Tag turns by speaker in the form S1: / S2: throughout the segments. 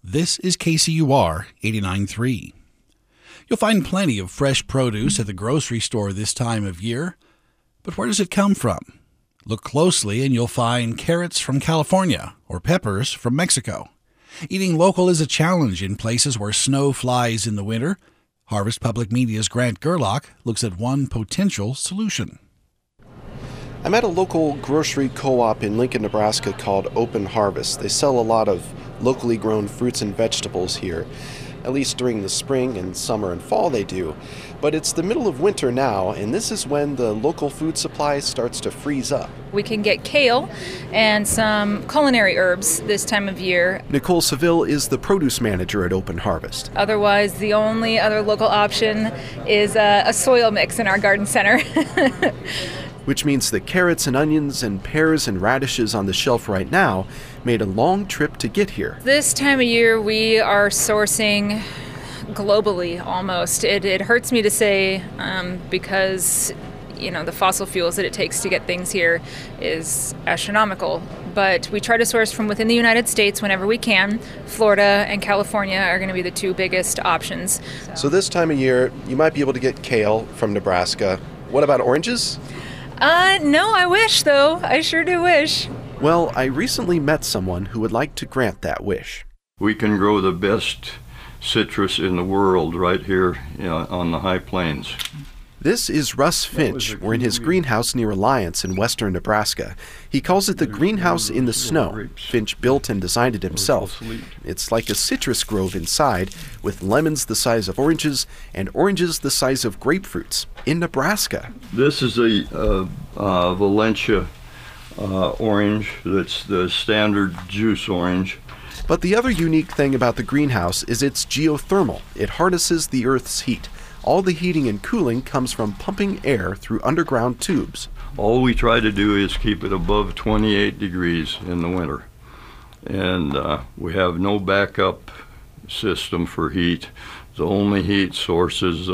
S1: This is KCUR 89.3. You'll find plenty of fresh produce at the grocery store this time of year. But where does it come from? Look closely and you'll find carrots from California or peppers from Mexico. Eating local is a challenge in places where snow flies in the winter. Harvest Public Media's Grant Gerlach looks at one potential solution.
S2: I'm at a local grocery co-op in Lincoln, Nebraska called Open Harvest. They sell a lot of locally grown fruits and vegetables here. At least during the spring and summer and fall they do. But it's the middle of winter now, and this is when the local food supply starts to freeze up.
S3: We can get kale and some culinary herbs this time of year.
S2: Nicole Seville is the produce manager at Open Harvest.
S3: Otherwise, the only other local option is a soil mix in our garden center.
S2: Which means that carrots and onions and pears and radishes on the shelf right now made a long trip to get here.
S3: This time of year, we are sourcing globally almost. It hurts me to say because, the fossil fuels that it takes to get things here is astronomical. But we try to source from within the United States whenever we can. Florida and California are going to be the two biggest options.
S2: So this time of year, you might be able to get kale from Nebraska. What about oranges?
S3: No, I wish, though. I sure do wish.
S2: Well, I recently met someone who would like to grant that wish.
S4: We can grow the best citrus in the world right here on the high plains.
S2: This is Russ Finch. We're in his greenhouse near Alliance in western Nebraska. He calls it the greenhouse in the snow. Finch built and designed it himself. It's like a citrus grove inside, with lemons the size of oranges and oranges the size of grapefruits in Nebraska.
S4: This is a Valencia orange. That's the standard juice orange.
S2: But the other unique thing about the greenhouse is it's geothermal. It harnesses the Earth's heat. All the heating and cooling comes from pumping air through underground tubes.
S4: All we try to do is keep it above 28 degrees in the winter. And we have no backup system for heat. The only heat source is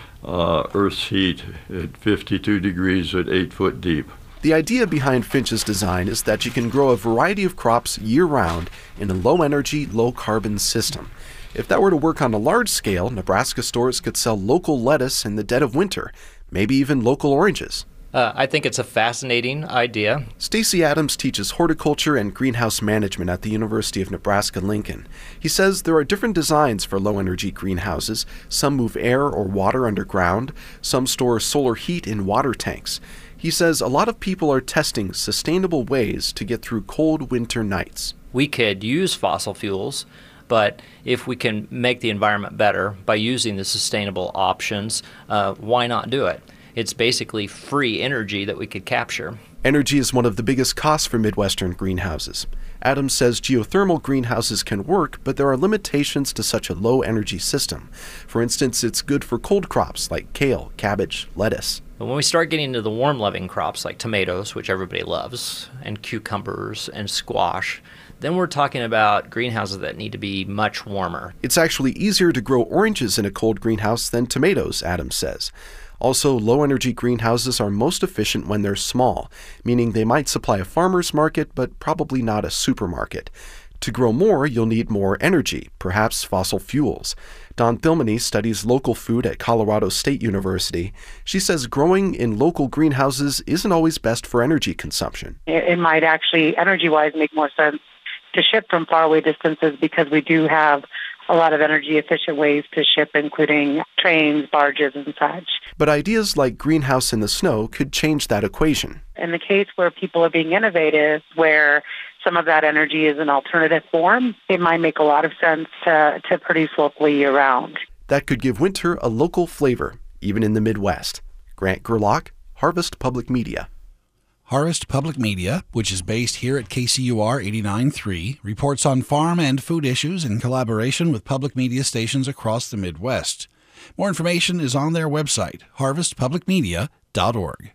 S4: Earth's heat at 52 degrees at 8 foot deep.
S2: The idea behind Finch's design is that you can grow a variety of crops year-round in a low-energy, low-carbon system. If that were to work on a large scale, Nebraska stores could sell local lettuce in the dead of winter, maybe even local oranges.
S5: I think it's a fascinating idea.
S2: Stacy Adams teaches horticulture and greenhouse management at the University of Nebraska-Lincoln. He says there are different designs for low-energy greenhouses. Some move air or water underground. Some store solar heat in water tanks. He says a lot of people are testing sustainable ways to get through cold winter nights.
S5: We could use fossil fuels, but if we can make the environment better by using the sustainable options, why not do it? It's basically free energy that we could capture.
S2: Energy is one of the biggest costs for Midwestern greenhouses. Adams says geothermal greenhouses can work, but there are limitations to such a low-energy system. For instance, it's good for cold crops like kale, cabbage, lettuce.
S5: But when we start getting into the warm-loving crops like tomatoes, which everybody loves, and cucumbers and squash, then we're talking about greenhouses that need to be much warmer.
S2: It's actually easier to grow oranges in a cold greenhouse than tomatoes, Adams says. Also, low-energy greenhouses are most efficient when they're small, meaning they might supply a farmer's market, but probably not a supermarket. To grow more, you'll need more energy, perhaps fossil fuels. Dawn Thilmany studies local food at Colorado State University. She says growing in local greenhouses isn't always best for energy consumption.
S6: It might actually, energy-wise, make more sense to ship from faraway distances because we do have a lot of energy-efficient ways to ship, including trains, barges, and such.
S2: But ideas like greenhouse in the snow could change that equation.
S6: In the case where people are being innovative, where some of that energy is an alternative form, it might make a lot of sense to produce locally year-round.
S2: That could give winter a local flavor, even in the Midwest. Grant Gerlach, Harvest Public Media.
S1: Harvest Public Media, which is based here at KCUR 89.3, reports on farm and food issues in collaboration with public media stations across the Midwest. More information is on their website, harvestpublicmedia.org.